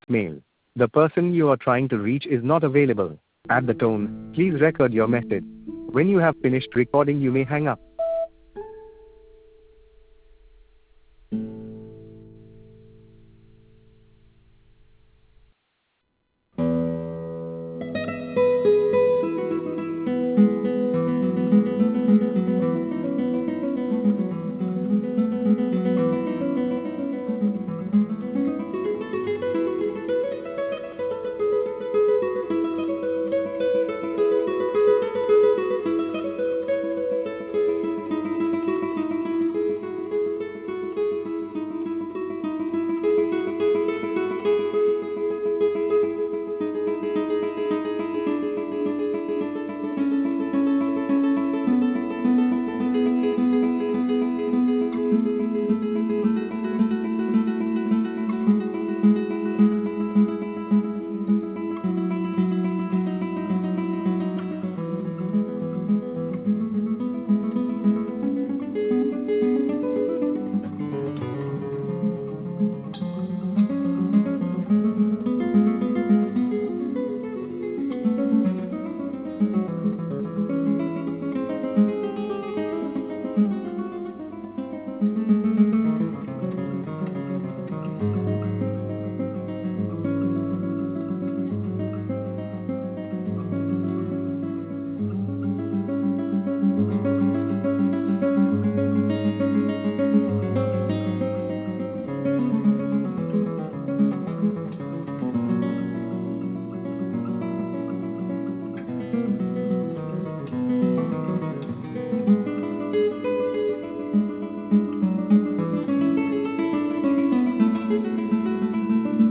voicemail. The person you are trying to reach is not available. At the tone, please record your message. When you have finished recording, you may hang up.